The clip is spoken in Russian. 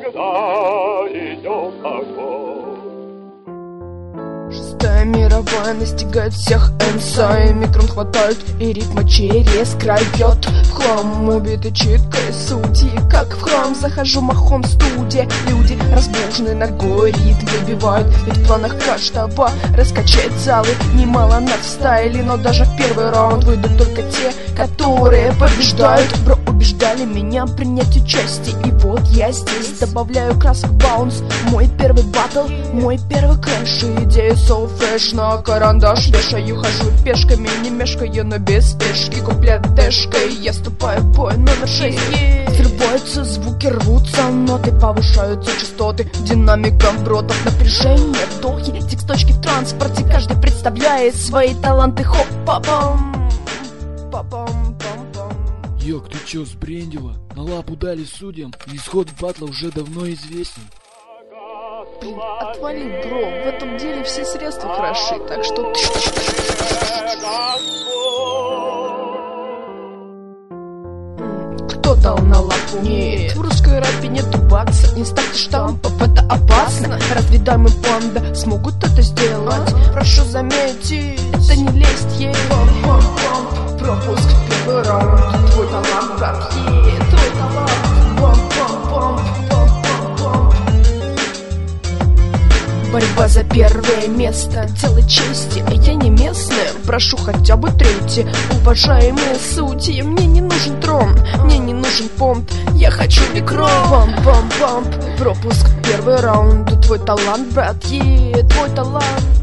когда идет огонь. Шестая мировая настигает всех энсай. Микрон хватают и ритма через край бьет. В хлам убиты читкой судьи. Как в храм захожу махом в студии. Люди разбужены, ногой ритм выбивают. Ведь в планах каждого раскачать залы. Немало надстайли, но даже в первый раунд выйдут только те, которые побеждают. Бро убеждали меня принять участие, и вот я здесь. Добавляю красок баунс. Мой первый батл, мой первый крэш. Идея so fresh, на карандаш вешаю. Хожу пешками, не мешкаю, но без спешки. Куплет дэшкой, я ступаю в бой номер 6. Взрываются звуки, рвутся ноты, повышаются частоты динамиком бродов. Напряжение, вдохи, тексточки в транспорте. Каждый представляет свои таланты. Хоп-па-пам, па-пам-пам-пам. Йок, ты чё, сбрендила? На лапу дали судьям, и исход батла уже давно известен. Отвали, бро, в этом деле все средства хороши, так что... Кто дал на лапу? Нет, в русской рэпе нету бакса. Не ставьте штампов, это опасно. Разве дамы панда смогут это сделать? Прошу заметить, это не лезть ей. Пам-пам-пам, пропуск в первый раунд. Твой талант, брат, твой талант. Пам-пам-пам. Борьба за первое место, дело чести, а я не местная. Прошу хотя бы третье. Уважаемые судьи, мне не нужен трон, мне не нужен помп, я хочу микро. Пам-пам-пам, пропуск в первый раунд. Твой талант, брат, твой талант.